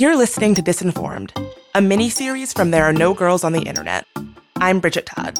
You're listening to Disinformed, a mini-series from There Are No Girls on the Internet. I'm Bridget Todd.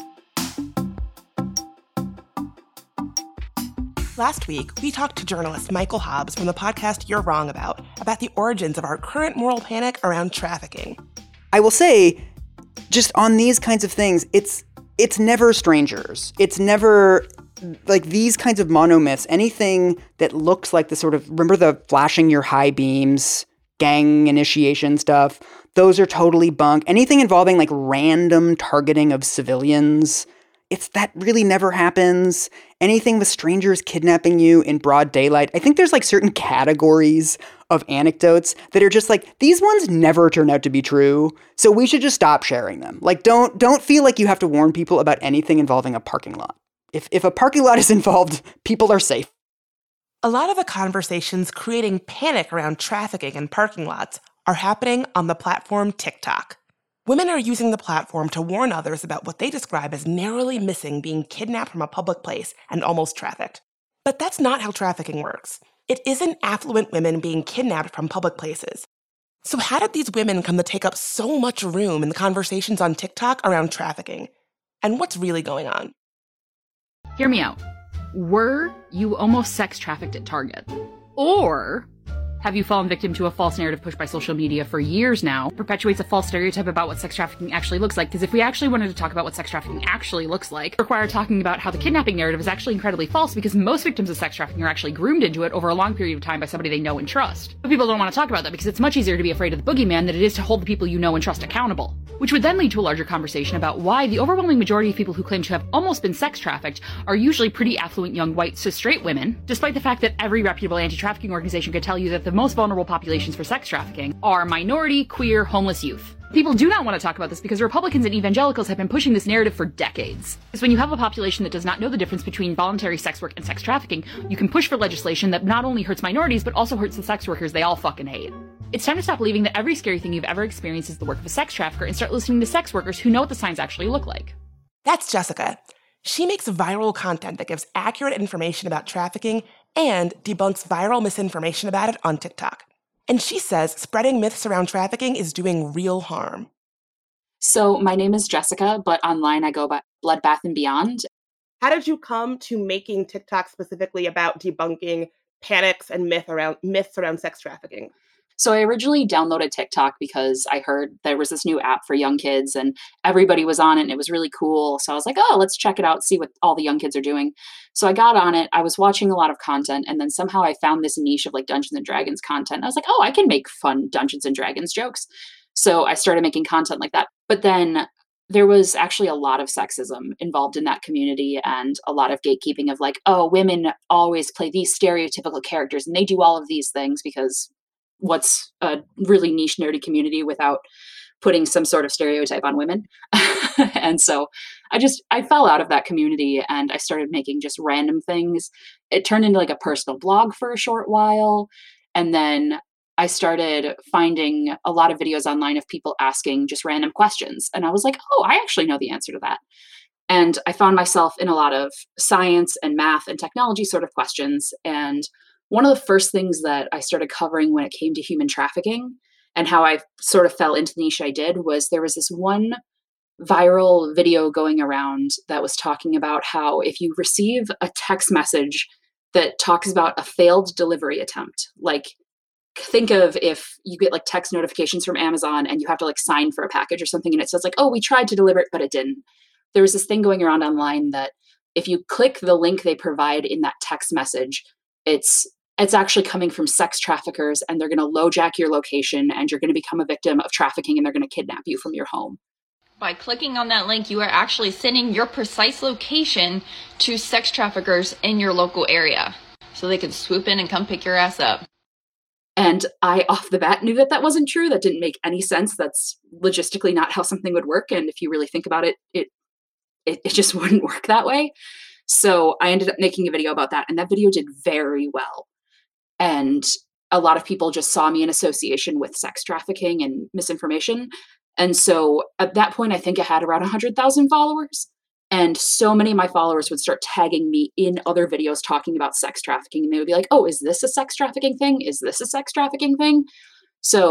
Last week, we talked to journalist Michael Hobbs from the podcast You're Wrong about the origins of our current moral panic around trafficking. I will say, just on these kinds of things, it's never strangers. It's never like these kinds of monomyths. Anything that looks like the sort of, remember the flashing your high beams, gang initiation stuff? Those are totally bunk. Anything involving like random targeting of civilians, that really never happens. Anything with strangers kidnapping you in broad daylight. I think there's like certain categories of anecdotes that are just like, these ones never turn out to be true, so we should just stop sharing them. Like, don't feel like you have to warn people about anything involving a parking lot. If a parking lot is involved, people are safe. A lot of the conversations creating panic around trafficking in parking lots are happening on the platform TikTok. Women are using the platform to warn others about what they describe as narrowly missing being kidnapped from a public place and almost trafficked. But that's not how trafficking works. It isn't affluent women being kidnapped from public places. So how did these women come to take up so much room in the conversations on TikTok around trafficking? And what's really going on? Hear me out. Were you almost sex trafficked at Target? Or have you fallen victim to a false narrative pushed by social media for years now, perpetuates a false stereotype about what sex trafficking actually looks like? Because if we actually wanted to talk about what sex trafficking actually looks like, require talking about how the kidnapping narrative is actually incredibly false, because most victims of sex trafficking are actually groomed into it over a long period of time by somebody they know and trust. But people don't want to talk about that because it's much easier to be afraid of the boogeyman than it is to hold the people you know and trust accountable. Which would then lead to a larger conversation about why the overwhelming majority of people who claim to have almost been sex trafficked are usually pretty affluent young white cis straight women, despite the fact that every reputable anti-trafficking organization could tell you that the most vulnerable populations for sex trafficking are minority, queer, homeless youth. People do not want to talk about this because Republicans and evangelicals have been pushing this narrative for decades. Because when you have a population that does not know the difference between voluntary sex work and sex trafficking, you can push for legislation that not only hurts minorities, but also hurts the sex workers they all fucking hate. It's time to stop believing that every scary thing you've ever experienced is the work of a sex trafficker and start listening to sex workers who know what the signs actually look like. That's Jessica. She makes viral content that gives accurate information about trafficking and debunks viral misinformation about it on TikTok. And she says spreading myths around trafficking is doing real harm. So my name is Jessica, but online I go by Bloodbath and Beyond. How did you come to making TikTok specifically about debunking panics and myths around sex trafficking? So I originally downloaded TikTok because I heard there was this new app for young kids and everybody was on it and it was really cool. So I was like, oh, let's check it out, see what all the young kids are doing. So I got on it. I was watching a lot of content and then somehow I found this niche of like Dungeons and Dragons content. I was like, oh, I can make fun Dungeons and Dragons jokes. So I started making content like that. But then there was actually a lot of sexism involved in that community and a lot of gatekeeping of like, oh, women always play these stereotypical characters and they do all of these things because what's a really niche nerdy community without putting some sort of stereotype on women. And so I fell out of that community and I started making just random things. It turned into like a personal blog for a short while. And then I started finding a lot of videos online of people asking just random questions. And I was like, oh, I actually know the answer to that. And I found myself in a lot of science and math and technology sort of questions. And one of the first things that I started covering when it came to human trafficking and how I sort of fell into the niche I did was there was this one viral video going around that was talking about how if you receive a text message that talks about a failed delivery attempt, like think of if you get like text notifications from Amazon and you have to like sign for a package or something and it says like, oh, we tried to deliver it, but it didn't. There was this thing going around online that if you click the link they provide in that text message, it's actually coming from sex traffickers and they're going to LoJack your location and you're going to become a victim of trafficking and they're going to kidnap you from your home. By clicking on that link, you are actually sending your precise location to sex traffickers in your local area so they can swoop in and come pick your ass up. And I, off the bat, knew that that wasn't true. That didn't make any sense. That's logistically not how something would work. And if you really think about it, it just wouldn't work that way. So I ended up making a video about that. And that video did very well. And a lot of people just saw me in association with sex trafficking and misinformation. And so at that point, I think I had around 100,000 followers. And so many of my followers would start tagging me in other videos talking about sex trafficking. And they would be like, oh, is this a sex trafficking thing? Is this a sex trafficking thing? So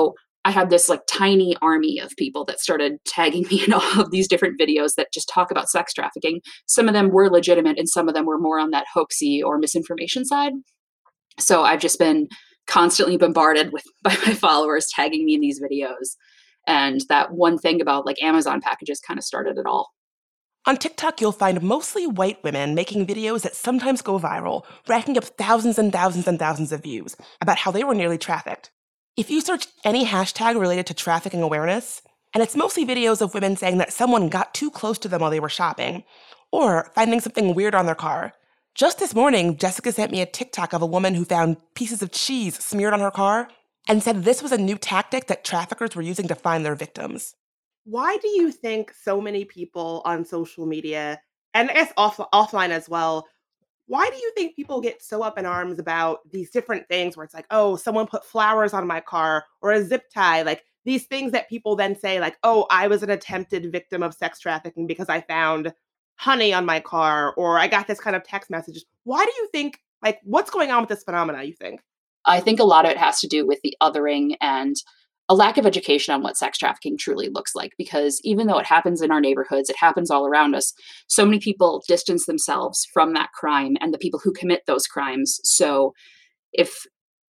I had this like tiny army of people that started tagging me in all of these different videos that just talk about sex trafficking. Some of them were legitimate and some of them were more on that hoaxy or misinformation side. So I've just been constantly bombarded by my followers tagging me in these videos. And that one thing about like Amazon packages kind of started it all. On TikTok, you'll find mostly white women making videos that sometimes go viral, racking up thousands and thousands and thousands of views about how they were nearly trafficked. If you search any hashtag related to trafficking awareness, and it's mostly videos of women saying that someone got too close to them while they were shopping, or finding something weird on their car. Just this morning, Jessica sent me a TikTok of a woman who found pieces of cheese smeared on her car and said this was a new tactic that traffickers were using to find their victims. Why do you think so many people on social media, and I guess offline as well, why do you think people get so up in arms about these different things where it's like, oh, someone put flowers on my car or a zip tie, like these things that people then say like, oh, I was an attempted victim of sex trafficking because I found honey on my car or I got this kind of text messages. Why do you think, like, what's going on with this phenomena, you think? I think a lot of it has to do with the othering and a lack of education on what sex trafficking truly looks like. Because even though it happens in our neighborhoods, it happens all around us, so many people distance themselves from that crime and the people who commit those crimes. So if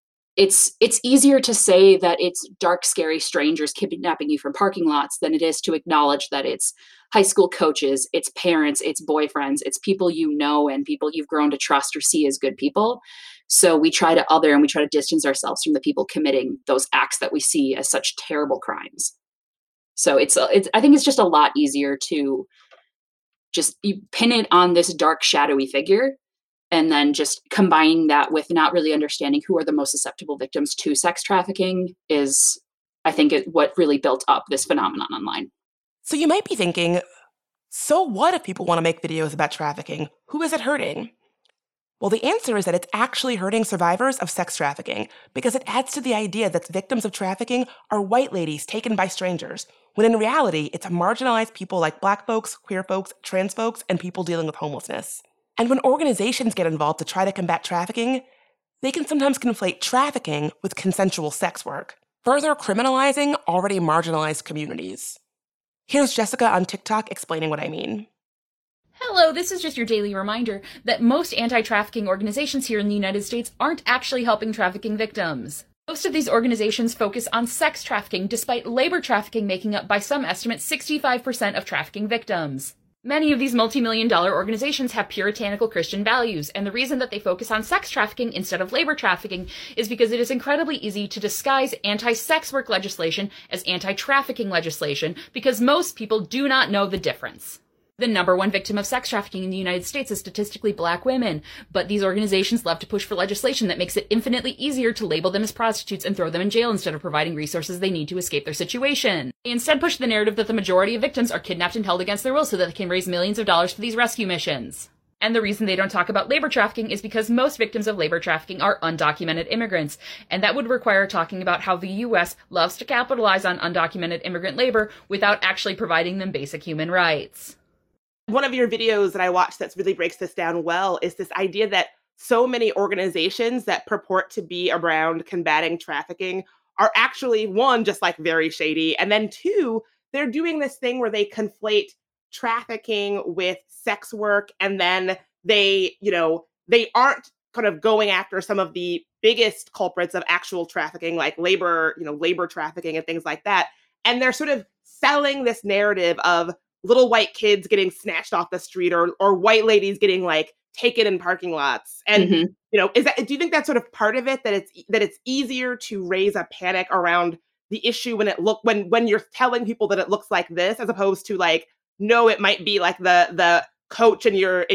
it's easier to say that it's dark, scary strangers kidnapping you from parking lots than it is to acknowledge that it's high school coaches, it's parents, it's boyfriends, it's people you know and people you've grown to trust or see as good people. So we try to other and we try to distance ourselves from the people committing those acts that we see as such terrible crimes. So it's I think it's just a lot easier to just you pin it on this dark, shadowy figure and then just combining that with not really understanding who are the most susceptible victims to sex trafficking is, I think, what really built up this phenomenon online. So you might be thinking, so what if people want to make videos about trafficking? Who is it hurting? Well, the answer is that it's actually hurting survivors of sex trafficking because it adds to the idea that victims of trafficking are white ladies taken by strangers, when in reality, it's marginalized people like Black folks, queer folks, trans folks, and people dealing with homelessness. And when organizations get involved to try to combat trafficking, they can sometimes conflate trafficking with consensual sex work, further criminalizing already marginalized communities. Here's Jessica on TikTok explaining what I mean. Hello, this is just your daily reminder that most anti-trafficking organizations here in the United States aren't actually helping trafficking victims. Most of these organizations focus on sex trafficking, despite labor trafficking making up by some estimates 65% of trafficking victims. Many of these multi-million-dollar organizations have puritanical Christian values, and the reason that they focus on sex trafficking instead of labor trafficking is because it is incredibly easy to disguise anti-sex work legislation as anti-trafficking legislation because most people do not know the difference. The number one victim of sex trafficking in the United States is statistically Black women, but these organizations love to push for legislation that makes it infinitely easier to label them as prostitutes and throw them in jail instead of providing resources they need to escape their situation. They instead push the narrative that the majority of victims are kidnapped and held against their will so that they can raise millions of dollars for these rescue missions. And the reason they don't talk about labor trafficking is because most victims of labor trafficking are undocumented immigrants, and that would require talking about how the U.S. loves to capitalize on undocumented immigrant labor without actually providing them basic human rights. One of your videos that I watched that really breaks this down well is this idea that so many organizations that purport to be around combating trafficking are actually, one, just like very shady, and then two, they're doing this thing where they conflate trafficking with sex work, and then they aren't kind of going after some of the biggest culprits of actual trafficking, like labor trafficking and things like that. And they're sort of selling this narrative of little white kids getting snatched off the street or white ladies getting like taken in parking lots. And, do you think that's sort of part of it, that it's easier to raise a panic around the issue when you're telling people that it looks like this, as opposed to like, no, it might be like the coach at your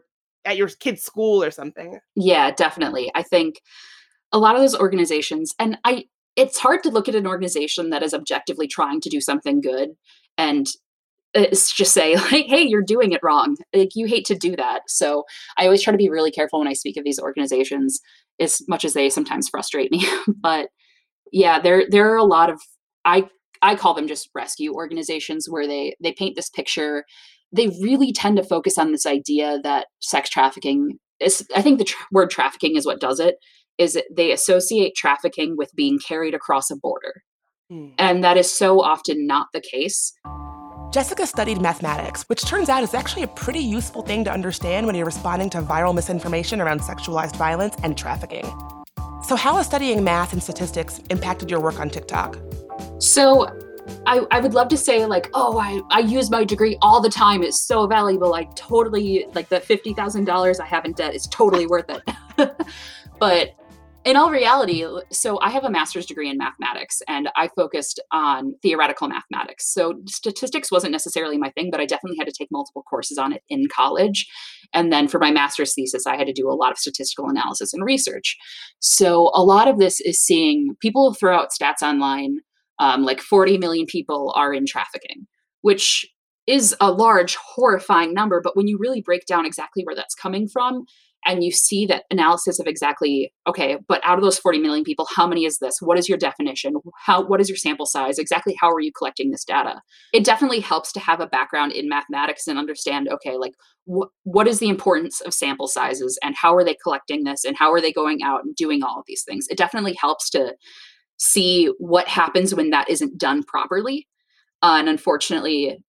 kid's school or something? Yeah, definitely. I think a lot of those organizations, and it's hard to look at an organization that is objectively trying to do something good and it's just say like, hey, you're doing it wrong. Like, you hate to do that. So I always try to be really careful when I speak of these organizations, as much as they sometimes frustrate me. But yeah, there are a lot of, I call them just rescue organizations, where they paint this picture. They really tend to focus on this idea that sex trafficking is, I think the word trafficking is what does it, is they associate trafficking with being carried across a border. And that is so often not the case. Jessica studied mathematics, which turns out is actually a pretty useful thing to understand when you're responding to viral misinformation around sexualized violence and trafficking. So how has studying math and statistics impacted your work on TikTok? So I would love to say like, oh, I use my degree all the time. It's so valuable. I totally, like the $50,000 I have in debt is totally worth it. But in all reality, so I have a master's degree in mathematics and I focused on theoretical mathematics. So statistics wasn't necessarily my thing, but I definitely had to take multiple courses on it in college. And then for my master's thesis, I had to do a lot of statistical analysis and research. So a lot of this is seeing people throw out stats online, like 40 million people are in trafficking, which is a large, horrifying number. But when you really break down exactly where that's coming from, and you see that analysis of exactly, okay, but out of those 40 million people, how many is this? What is your definition? What is your sample size? Exactly how are you collecting this data? It definitely helps to have a background in mathematics and understand, okay, like what is the importance of sample sizes and how are they collecting this and how are they going out and doing all of these things? It definitely helps to see what happens when that isn't done properly. And unfortunately,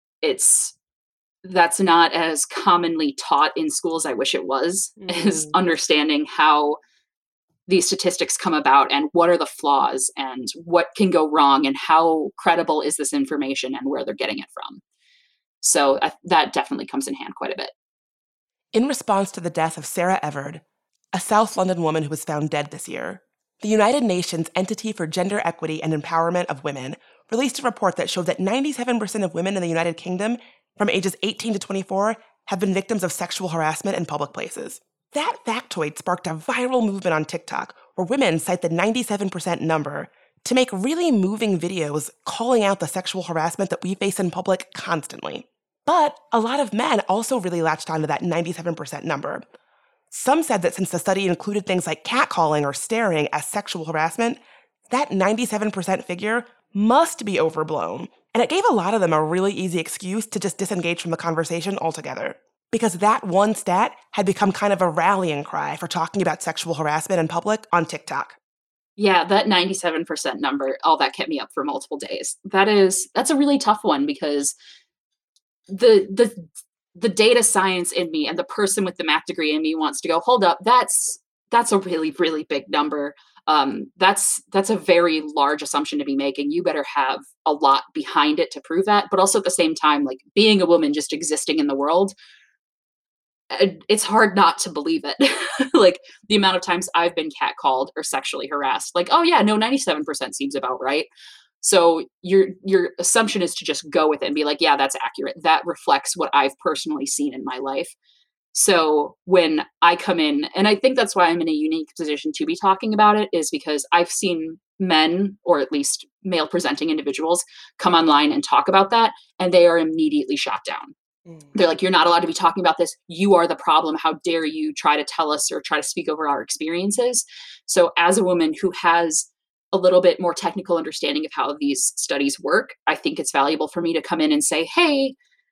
that's not as commonly taught in schools. I wish it was, is understanding how these statistics come about and what are the flaws and what can go wrong and how credible is this information and where they're getting it from. So that definitely comes in hand quite a bit. In response to the death of Sarah Everard, a South London woman who was found dead this year, the United Nations Entity for Gender Equity and Empowerment of Women released a report that showed that 97% of women in the United Kingdom from ages 18 to 24 have been victims of sexual harassment in public places. That factoid sparked a viral movement on TikTok where women cite the 97% number to make really moving videos calling out the sexual harassment that we face in public constantly. But a lot of men also really latched onto that 97% number. Some said that since the study included things like catcalling or staring as sexual harassment, that 97% figure must be overblown. And it gave a lot of them a really easy excuse to just disengage from the conversation altogether. Because that one stat had become kind of a rallying cry for talking about sexual harassment in public on TikTok. Yeah, that 97% number, that kept me up for multiple days. That's a really tough one because the data science in me and the person with the math degree in me wants to go, hold up, that's a really, really big number. That's a very large assumption to be making. You better have a lot behind it to prove that. But also at the same time, like being a woman just existing in the world, it's hard not to believe it. Like the amount of times I've been catcalled or sexually harassed, like, oh yeah, no, 97% seems about right. So your assumption is to just go with it and be like, yeah, that's accurate. That reflects what I've personally seen in my life. So when I come in, and I think that's why I'm in a unique position to be talking about it, is because I've seen men, or at least male presenting individuals, come online and talk about that, and they are immediately shot down. They're like, you're not allowed to be talking about this. You are the problem. How dare you try to tell us or try to speak over our experiences? So as a woman who has a little bit more technical understanding of how these studies work, I think it's valuable for me to come in and say, hey,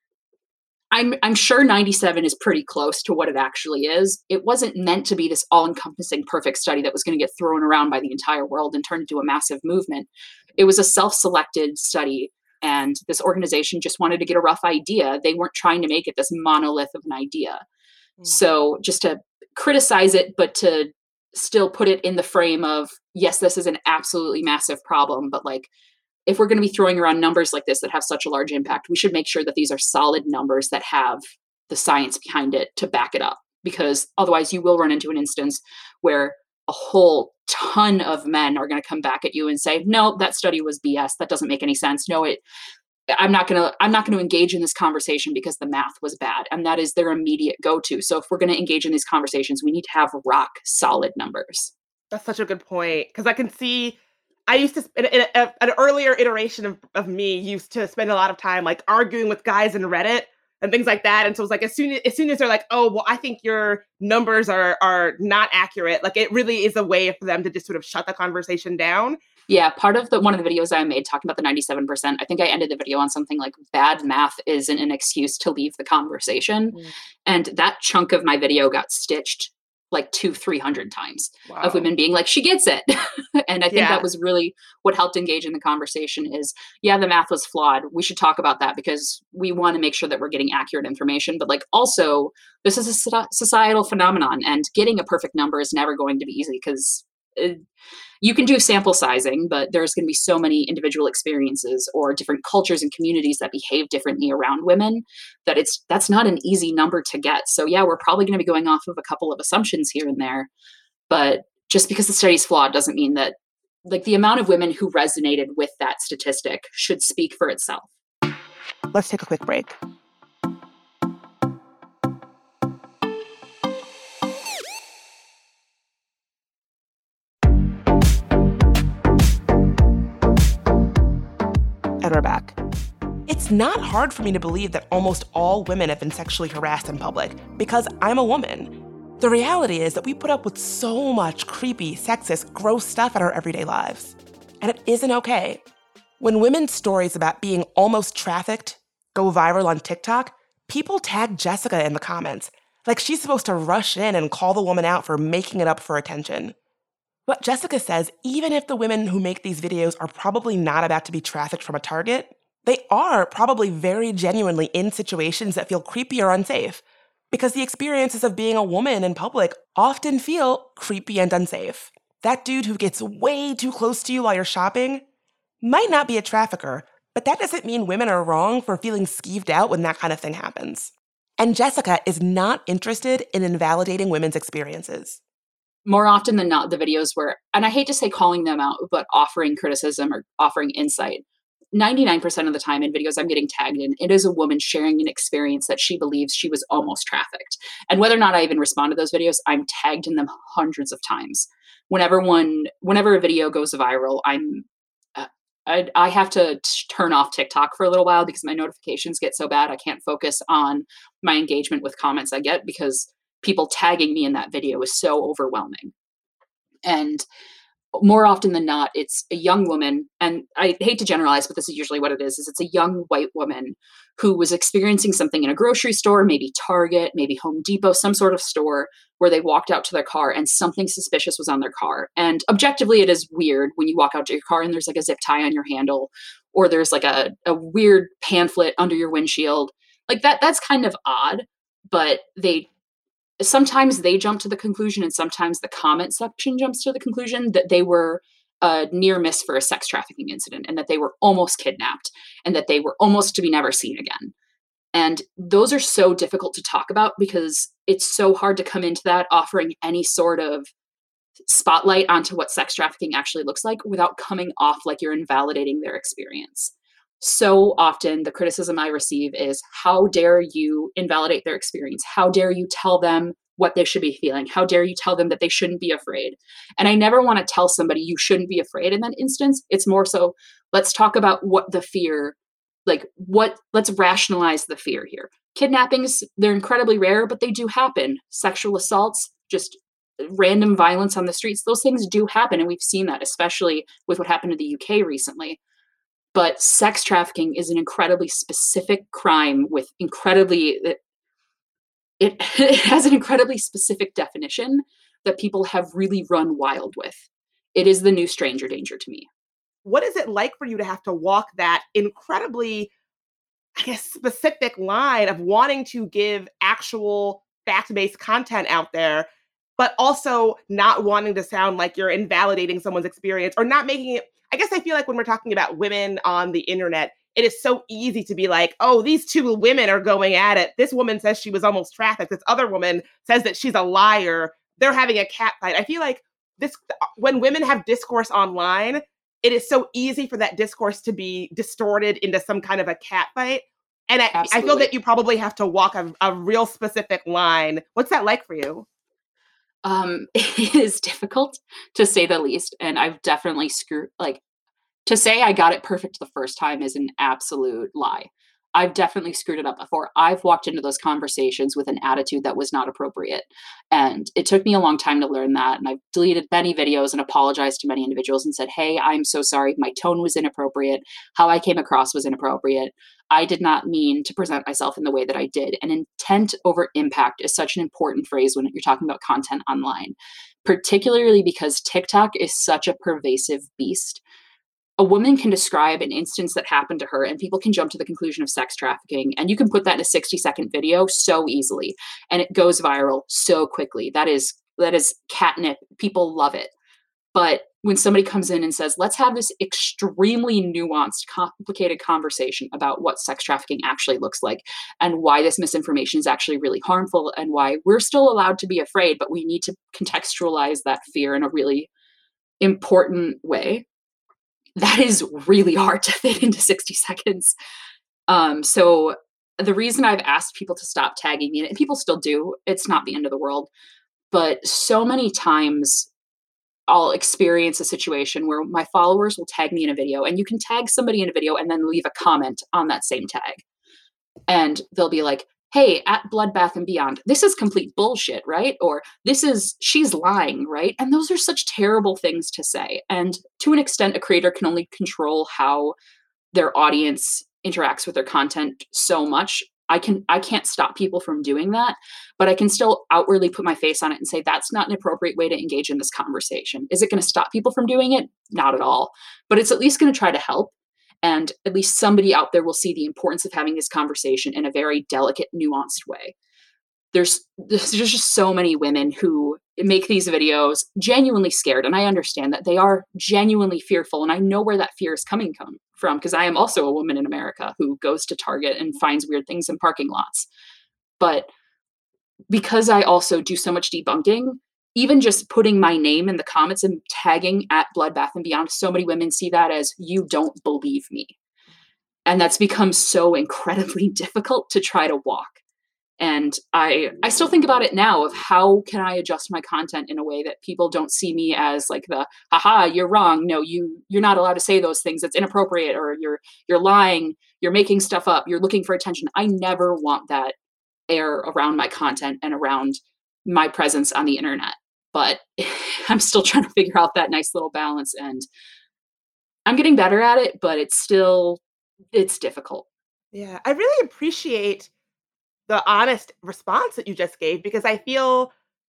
I'm sure 97 is pretty close to what it actually is. It wasn't meant to be this all-encompassing perfect study that was going to get thrown around by the entire world and turn into a massive movement. It was a self-selected study, and this organization just wanted to get a rough idea. They weren't trying to make it this monolith of an idea. So just to criticize it, but to still put it in the frame of, yes, this is an absolutely massive problem, but like, if we're going to be throwing around numbers like this that have such a large impact, we should make sure that these are solid numbers that have the science behind it to back it up. Because otherwise you will run into an instance where a whole ton of men are going to come back at you and say, no, that study was BS. That doesn't make any sense. No, I'm not going to engage in this conversation because the math was bad. And that is their immediate go-to. So if we're going to engage in these conversations, we need to have rock solid numbers. That's such a good point. Because I can see, I used to, in an earlier iteration of me, used to spend a lot of time like arguing with guys in Reddit and things like that. And so it's like, as soon as they're like, oh, well, I think your numbers are not accurate. Like it really is a way for them to just sort of shut the conversation down. Yeah, part of one of the videos I made talking about the 97%, I think I ended the video on something like bad math isn't an excuse to leave the conversation. And that chunk of my video got stitched like 200-300 times Wow. of women being like, she gets it. And I think Yeah. that was really what helped engage in the conversation is, yeah, the math was flawed. We should talk about that because we want to make sure that we're getting accurate information. But like, also, this is a societal phenomenon, and getting a perfect number is never going to be easy because you can do sample sizing, but there's going to be so many individual experiences or different cultures and communities that behave differently around women that that's not an easy number to get. So yeah, we're probably going to be going off of a couple of assumptions here and there, but just because the study's flawed doesn't mean that like the amount of women who resonated with that statistic should speak for itself. Let's take a quick break. And we're back. It's not hard for me to believe that almost all women have been sexually harassed in public because I'm a woman. The reality is that we put up with so much creepy, sexist, gross stuff in our everyday lives. And it isn't okay. When women's stories about being almost trafficked go viral on TikTok, people tag Jessica in the comments, like she's supposed to rush in and call the woman out for making it up for attention. But Jessica says even if the women who make these videos are probably not about to be trafficked from a target, they are probably very genuinely in situations that feel creepy or unsafe, because the experiences of being a woman in public often feel creepy and unsafe. That dude who gets way too close to you while you're shopping might not be a trafficker, but that doesn't mean women are wrong for feeling skeeved out when that kind of thing happens. And Jessica is not interested in invalidating women's experiences. More often than not, the videos where, and I hate to say calling them out, but offering criticism or offering insight, 99% of the time in videos I'm getting tagged in, it is a woman sharing an experience that she believes she was almost trafficked. And whether or not I even respond to those videos, I'm tagged in them hundreds of times. Whenever a video goes viral, I have to turn off TikTok for a little while because my notifications get so bad. I can't focus on my engagement with comments I get because people tagging me in that video is so overwhelming. And more often than not, it's a young woman, and I hate to generalize, but this is usually what it is it's a young white woman who was experiencing something in a grocery store, maybe Target, maybe Home Depot, some sort of store, where they walked out to their car and something suspicious was on their car. And objectively, it is weird when you walk out to your car and there's like a zip tie on your handle, or there's like a weird pamphlet under your windshield. Like that's kind of odd, but sometimes they jump to the conclusion, and sometimes the comment section jumps to the conclusion that they were a near miss for a sex trafficking incident, and that they were almost kidnapped, and that they were almost to be never seen again. And those are so difficult to talk about because it's so hard to come into that offering any sort of spotlight onto what sex trafficking actually looks like without coming off like you're invalidating their experience. So often the criticism I receive is, how dare you invalidate their experience? How dare you tell them what they should be feeling? How dare you tell them that they shouldn't be afraid? And I never want to tell somebody you shouldn't be afraid in that instance. It's more so, let's talk about what the fear, let's rationalize the fear here. Kidnappings, they're incredibly rare, but they do happen. Sexual assaults, just random violence on the streets, those things do happen. And we've seen that, especially with what happened in the UK recently. But sex trafficking is an incredibly specific crime with it has an incredibly specific definition that people have really run wild with. It is the new stranger danger to me. What is it like for you to have to walk that incredibly, I guess, specific line of wanting to give actual fact-based content out there, but also not wanting to sound like you're invalidating someone's experience or not making it? I guess I feel like when we're talking about women on the internet, it is so easy to be like, oh, these two women are going at it. This woman says she was almost trafficked. This other woman says that she's a liar. They're having a cat fight. I feel like when women have discourse online, it is so easy for that discourse to be distorted into some kind of a cat fight. And I feel that you probably have to walk a real specific line. What's that like for you? It is difficult, to say the least. And I've definitely to say I got it perfect the first time is an absolute lie. I've definitely screwed it up before. I've walked into those conversations with an attitude that was not appropriate. And it took me a long time to learn that. And I've deleted many videos and apologized to many individuals and said, hey, I'm so sorry. My tone was inappropriate. How I came across was inappropriate. I did not mean to present myself in the way that I did. And intent over impact is such an important phrase when you're talking about content online, particularly because TikTok is such a pervasive beast. A woman can describe an instance that happened to her and people can jump to the conclusion of sex trafficking, and you can put that in a 60-second video so easily and it goes viral so quickly. That is catnip. People love it. But when somebody comes in and says, let's have this extremely nuanced, complicated conversation about what sex trafficking actually looks like and why this misinformation is actually really harmful and why we're still allowed to be afraid, but we need to contextualize that fear in a really important way, that is really hard to fit into 60 seconds. So the reason I've asked people to stop tagging me, and people still do, it's not the end of the world, but so many times I'll experience a situation where my followers will tag me in a video, and you can tag somebody in a video and then leave a comment on that same tag. And they'll be like, hey, at Bloodbath and Beyond, this is complete bullshit, right? Or she's lying, right? And those are such terrible things to say. And to an extent, a creator can only control how their audience interacts with their content so much. I can't stop people from doing that, but I can still outwardly put my face on it and say, that's not an appropriate way to engage in this conversation. Is it going to stop people from doing it? Not at all. But it's at least going to try to help. And at least somebody out there will see the importance of having this conversation in a very delicate, nuanced way. There's just so many women who make these videos genuinely scared. And I understand that they are genuinely fearful. And I know where that fear is coming from, because I am also a woman in America who goes to Target and finds weird things in parking lots. But because I also do so much debunking, even just putting my name in the comments and tagging at Bloodbath and Beyond, so many women see that as, you don't believe me. And that's become so incredibly difficult to try to walk. And I still think about it now of how can I adjust my content in a way that people don't see me as like the, haha, you're wrong. No, you're not allowed to say those things. That's inappropriate. Or you're lying. You're making stuff up. You're looking for attention. I never want that air around my content and around my presence on the internet. But I'm still trying to figure out that nice little balance. And I'm getting better at it, but it's difficult. Yeah, I really appreciate the honest response that you just gave, because I feel,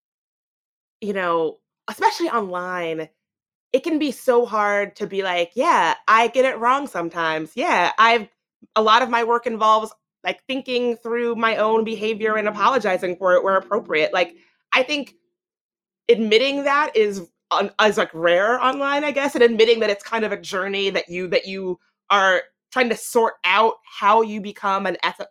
especially online, it can be so hard to be like, yeah, I get it wrong sometimes. Yeah, a lot of my work involves like thinking through my own behavior and apologizing for it where appropriate. Like, I think admitting that is like rare online, I guess, and admitting that it's kind of a journey that you are trying to sort out how you become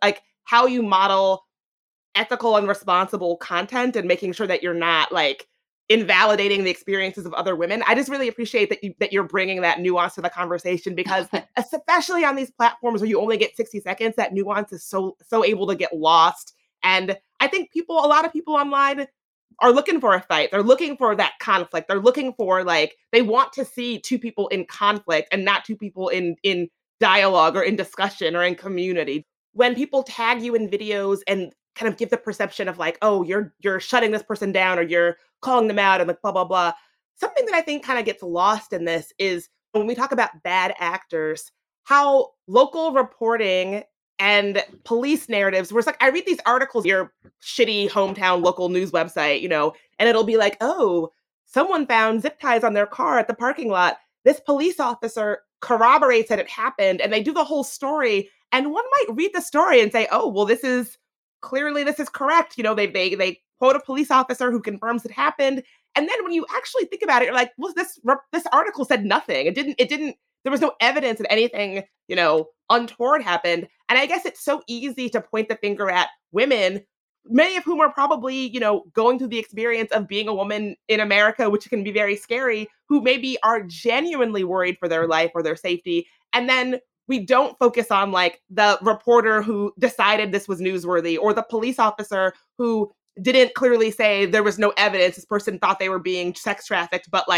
how you model ethical and responsible content, and making sure that you're not like invalidating the experiences of other women. I just really appreciate that you're bringing that nuance to the conversation, because especially on these platforms where you only get 60 seconds, that nuance is so able to get lost. And I think a lot of people online are looking for a fight. They're looking for that conflict. They're looking for they want to see two people in conflict and not two people in dialogue or in discussion or in community. When people tag you in videos and kind of give the perception of like, oh, you're shutting this person down or you're calling them out and like blah, blah, blah. Something that I think kind of gets lost in this is when we talk about bad actors, how local reporting and police narratives, where it's like, I read these articles, your shitty hometown local news website, and it'll be like, oh, someone found zip ties on their car at the parking lot. This police officer corroborates that it happened, and they do the whole story. And one might read the story and say, oh, well, this is correct. They quote a police officer who confirms it happened. And then when you actually think about it, you're like, well, this article said nothing. It didn't, there was no evidence that anything, untoward happened. And I guess it's so easy to point the finger at women, many of whom are probably, going through the experience of being a woman in America, which can be very scary, who maybe are genuinely worried for their life or their safety. And then we don't focus on like the reporter who decided this was newsworthy, or the police officer who didn't clearly say there was no evidence. This person thought they were being sex trafficked, but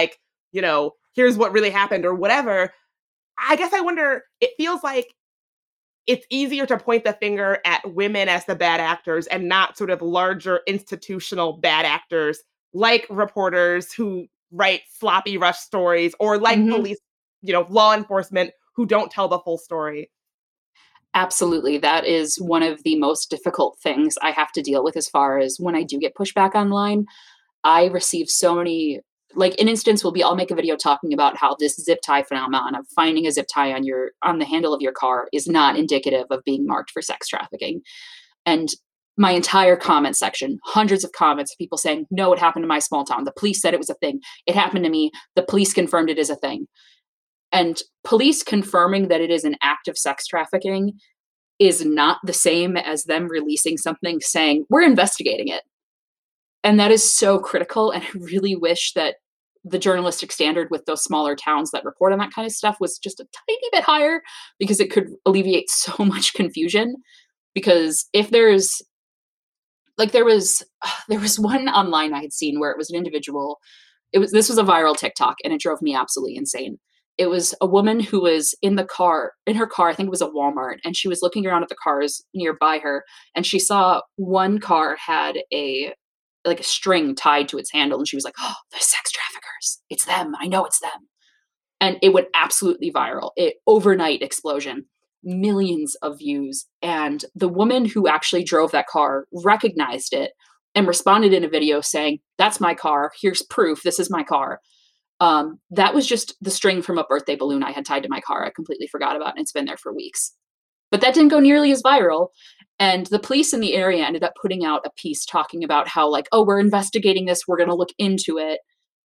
here's what really happened or whatever. I guess I wonder, it feels like it's easier to point the finger at women as the bad actors and not sort of larger institutional bad actors like reporters who write sloppy rush stories, or like police, law enforcement who don't tell the full story. Absolutely. That is one of the most difficult things I have to deal with as far as when I do get pushback online. I receive so many, like an instance will be I'll make a video talking about how this zip tie phenomenon of finding a zip tie on the handle of your car is not indicative of being marked for sex trafficking. And my entire comment section, hundreds of comments, people saying, no, it happened in my small town. The police said it was a thing. It happened to me. The police confirmed it is a thing. And police confirming that it is an act of sex trafficking is not the same as them releasing something saying, we're investigating it. And that is so critical. And I really wish that the journalistic standard with those smaller towns that report on that kind of stuff was just a tiny bit higher, because it could alleviate so much confusion. Because if there's like there was one online I had seen where it was an individual. This was a viral TikTok, and it drove me absolutely insane. It was a woman who was in her car, I think it was a Walmart, and she was looking around at the cars nearby her, and she saw one car had a string tied to its handle, and she was like, oh, the sex traffickers. It's them. I know it's them. And it went absolutely viral. Overnight explosion. Millions of views. And the woman who actually drove that car recognized it and responded in a video saying, that's my car. Here's proof. This is my car. That was just the string from a birthday balloon I had tied to my car. I completely forgot about it, and it's been there for weeks. But that didn't go nearly as viral. And the police in the area ended up putting out a piece talking about how, like, oh, we're investigating this. We're going to look into it.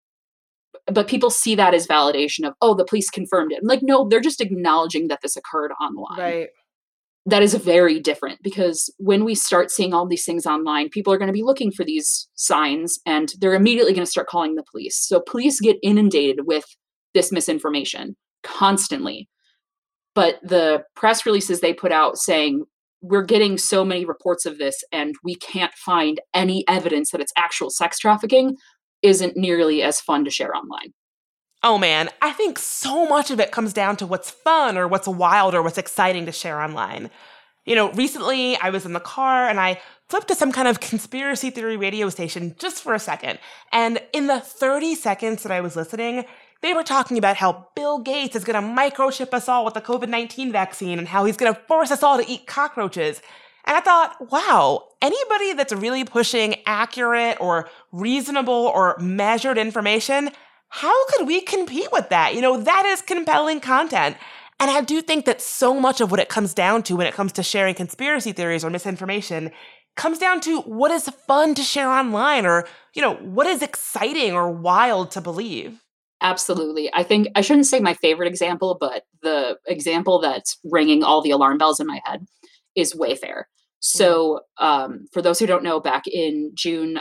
But people see that as validation of, oh, the police confirmed it. I'm like, no, they're just acknowledging that this occurred online. Right. That is very different, because when we start seeing all these things online, people are going to be looking for these signs, and they're immediately going to start calling the police. So police get inundated with this misinformation constantly. But the press releases they put out saying, we're getting so many reports of this and we can't find any evidence that it's actual sex trafficking, isn't nearly as fun to share online. Oh man, I think so much of it comes down to what's fun or what's wild or what's exciting to share online. You know, recently I was in the car and I flipped to some kind of conspiracy theory radio station just for a second. And in the 30 seconds that I was listening, they were talking about how Bill Gates is going to microchip us all with the COVID-19 vaccine and how he's going to force us all to eat cockroaches. And I thought, wow, anybody that's really pushing accurate or reasonable or measured information, how could we compete with that? You know, that is compelling content. And I do think that so much of what it comes down to when it comes to sharing conspiracy theories or misinformation comes down to what is fun to share online, or, you know, what is exciting or wild to believe. Absolutely. I think I shouldn't say my favorite example, but the example that's ringing all the alarm bells in my head is Wayfair. So for those who don't know, back in June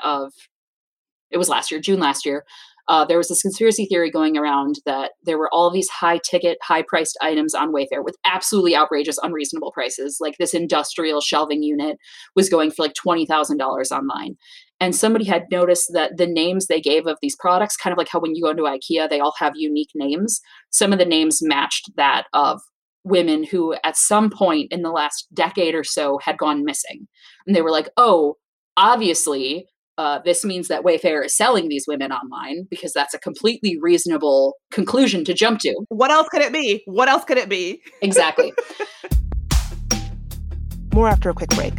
last year, there was this conspiracy theory going around that there were all these high-ticket, high-priced items on Wayfair with absolutely outrageous, unreasonable prices. Like this industrial shelving unit was going for like $20,000 online. And somebody had noticed that the names they gave of these products, kind of like how when you go into IKEA, they all have unique names. Some of the names matched that of women who at some point in the last decade or so had gone missing. And they were like, oh, obviously, this means that Wayfair is selling these women online, because that's a completely reasonable conclusion to jump to. What else could it be? What else could it be? Exactly. More after a quick break.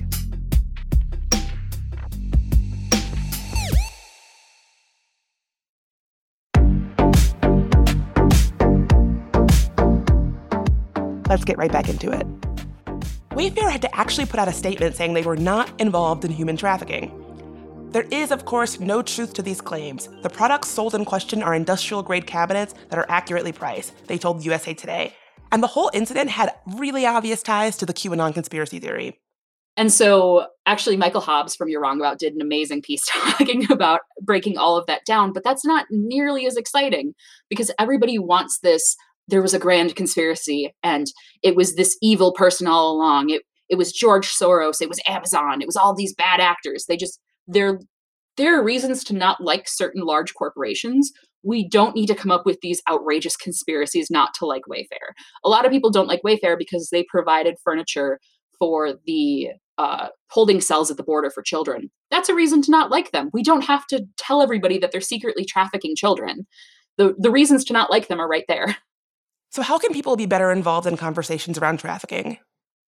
Let's get right back into it. Wayfair had to actually put out a statement saying they were not involved in human trafficking. There is, of course, no truth to these claims. The products sold in question are industrial-grade cabinets that are accurately priced, they told USA Today. And the whole incident had really obvious ties to the QAnon conspiracy theory. And so actually Michael Hobbs from You're Wrong About did an amazing piece talking about breaking all of that down, but that's not nearly as exciting, because everybody wants this. There was a grand conspiracy and it was this evil person all along. It was George Soros. It was Amazon. It was all these bad actors. There are reasons to not like certain large corporations. We don't need to come up with these outrageous conspiracies not to like Wayfair. A lot of people don't like Wayfair because they provided furniture for the holding cells at the border for children. That's a reason to not like them. We don't have to tell everybody that they're secretly trafficking children. The reasons to not like them are right there. So how can people be better involved in conversations around trafficking?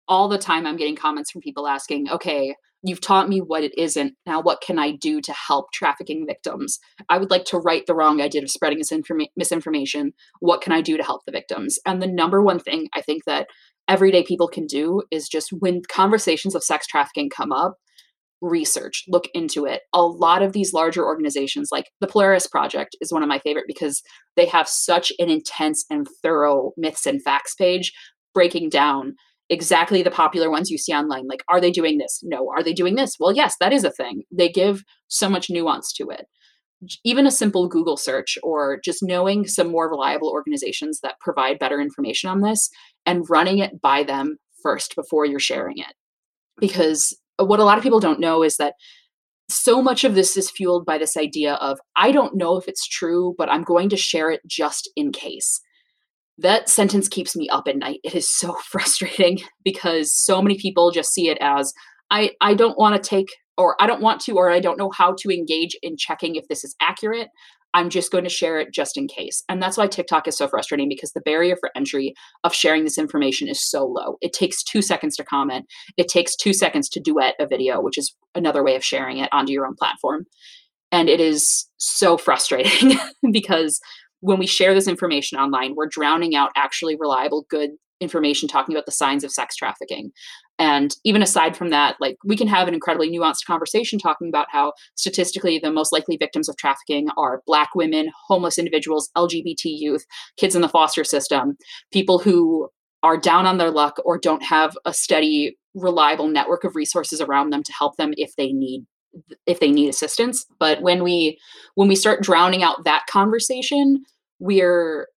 all the time I'm getting comments from people asking, okay, you've taught me what it isn't. Now, what can I do to help trafficking victims? I would like to right the wrong I did of spreading this misinformation. What can I do to help the victims? And the number one thing I think that everyday people can do is just, when conversations of sex trafficking come up, research, look into it. A lot of these larger organizations, like the Polaris Project is one of my favorite, because they have such an intense and thorough myths and facts page breaking down exactly the popular ones you see online. Like, are they doing this? No. Are they doing this? Well, yes, that is a thing. They give so much nuance to it. Even a simple Google search, or just knowing some more reliable organizations that provide better information on this and running it by them first before you're sharing it. Because what a lot of people don't know is that so much of this is fueled by this idea of, I don't know if it's true, but I'm going to share it just in case. That sentence keeps me up at night. It is so frustrating, because so many people just see it as, I don't want to take, or I don't want to, or I don't know how to engage in checking if this is accurate. I'm just going to share it just in case. And that's why TikTok is so frustrating, because the barrier for entry of sharing this information is so low. It takes 2 seconds to comment. It takes 2 seconds to duet a video, which is another way of sharing it onto your own platform. And it is so frustrating because when we share this information online, we're drowning out actually reliable, good information talking about the signs of sex trafficking. And even aside from that, like, we can have an incredibly nuanced conversation talking about how statistically the most likely victims of trafficking are Black women, homeless individuals, LGBT youth, kids in the foster system, people who are down on their luck or don't have a steady, reliable network of resources around them to help them if they need assistance. But when we start drowning out that conversation, we're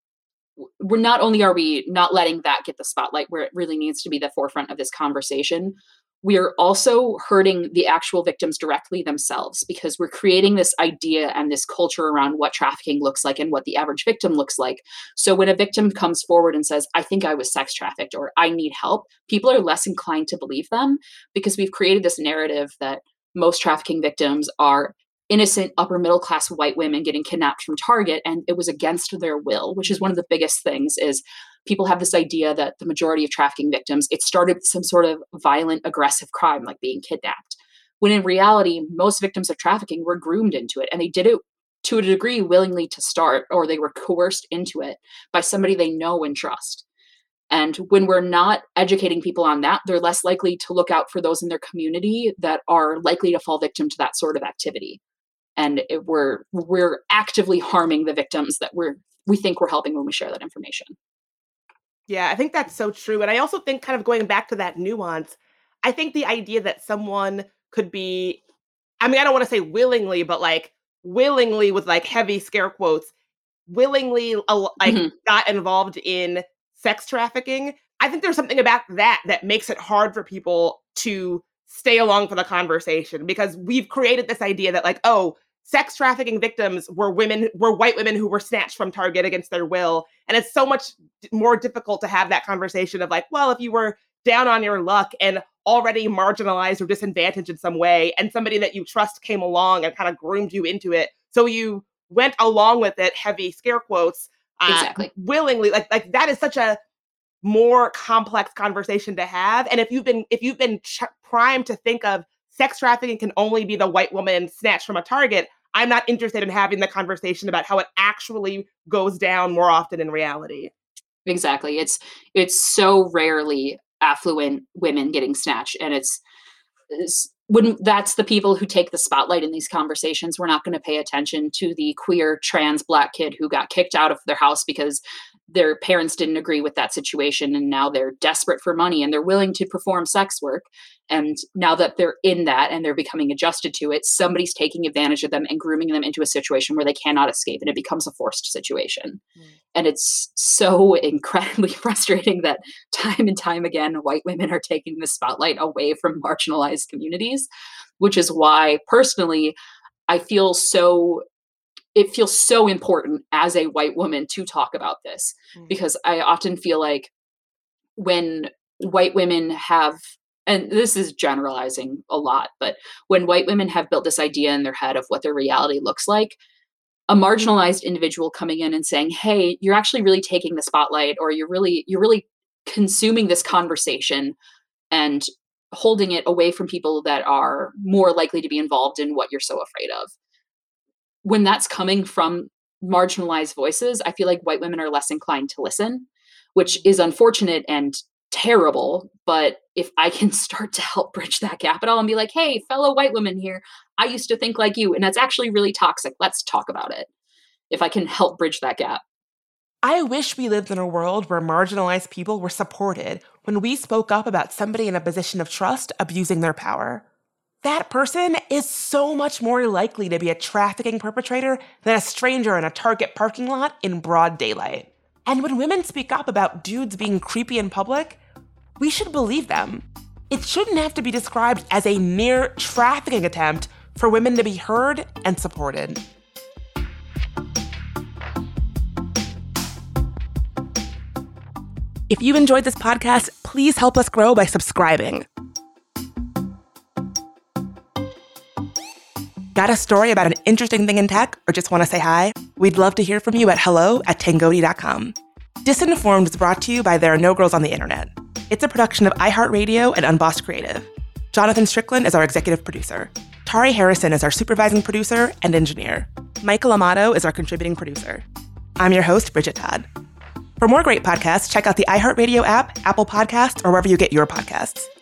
not only are we not letting that get the spotlight where it really needs to be the forefront of this conversation, we are also hurting the actual victims directly themselves, because we're creating this idea and this culture around what trafficking looks like and what the average victim looks like. So when a victim comes forward and says, I think I was sex trafficked, or I need help, people are less inclined to believe them, because we've created this narrative that most trafficking victims are innocent upper middle class white women getting kidnapped from Target, and it was against their will, which is one of the biggest things. Is people have this idea that the majority of trafficking victims, it started some sort of violent, aggressive crime like being kidnapped, when in reality most victims of trafficking were groomed into it, and they did it to a degree willingly to start, or they were coerced into it by somebody they know and trust. And when we're not educating people on that, they're less likely to look out for those in their community that are likely to fall victim to that sort of activity. And we're actively harming the victims that we think we're helping when we share that information. Yeah, I think that's so true. And I also think, kind of going back to that nuance, I think the idea that someone could be, I mean, I don't want to say willingly, but like willingly with like heavy scare quotes, willingly Mhm. got involved in sex trafficking. I think there's something about that makes it hard for people to stay along for the conversation, because we've created this idea that, like, oh, sex trafficking victims were white women who were snatched from Target against their will. And it's so much more difficult to have that conversation of like, well, if you were down on your luck and already marginalized or disadvantaged in some way, and somebody that you trust came along and kind of groomed you into it, so you went along with it, heavy scare quotes, Exactly. willingly, like that is such a more complex conversation to have. And if you've been primed to think of sex trafficking can only be the white woman snatched from a Target, I'm not interested in having the conversation about how it actually goes down more often in reality. Exactly. It's so rarely affluent women getting snatched, and it's when that's the people who take the spotlight in these conversations. We're not going to pay attention to the queer trans Black kid who got kicked out of their house because their parents didn't agree with that situation, and now they're desperate for money and they're willing to perform sex work. And now that they're in that and they're becoming adjusted to it, somebody's taking advantage of them and grooming them into a situation where they cannot escape, and it becomes a forced situation. And it's so incredibly frustrating that time and time again, white women are taking the spotlight away from marginalized communities, which is why personally, I feel it feels so important as a white woman to talk about this, because I often feel like when white women have, and this is generalizing a lot, but when white women have built this idea in their head of what their reality looks like, a marginalized individual coming in and saying, hey, you're actually really taking the spotlight, or you're really consuming this conversation, and holding it away from people that are more likely to be involved in what you're so afraid of. When that's coming from marginalized voices, I feel like white women are less inclined to listen, which is unfortunate and terrible. But if I can start to help bridge that gap at all and be like, hey, fellow white women here, I used to think like you, and that's actually really toxic. Let's talk about it. If I can help bridge that gap. I wish we lived in a world where marginalized people were supported when we spoke up about somebody in a position of trust abusing their power. That person is so much more likely to be a trafficking perpetrator than a stranger in a Target parking lot in broad daylight. And when women speak up about dudes being creepy in public, we should believe them. It shouldn't have to be described as a mere trafficking attempt for women to be heard and supported. If you enjoyed this podcast, please help us grow by subscribing. Got a story about an interesting thing in tech or just want to say hi? We'd love to hear from you at hello@tangoti.com. Disinformed is brought to you by There Are No Girls on the Internet. It's a production of iHeartRadio and Unbossed Creative. Jonathan Strickland is our executive producer. Tari Harrison is our supervising producer and engineer. Michael Amato is our contributing producer. I'm your host, Bridget Todd. For more great podcasts, check out the iHeartRadio app, Apple Podcasts, or wherever you get your podcasts.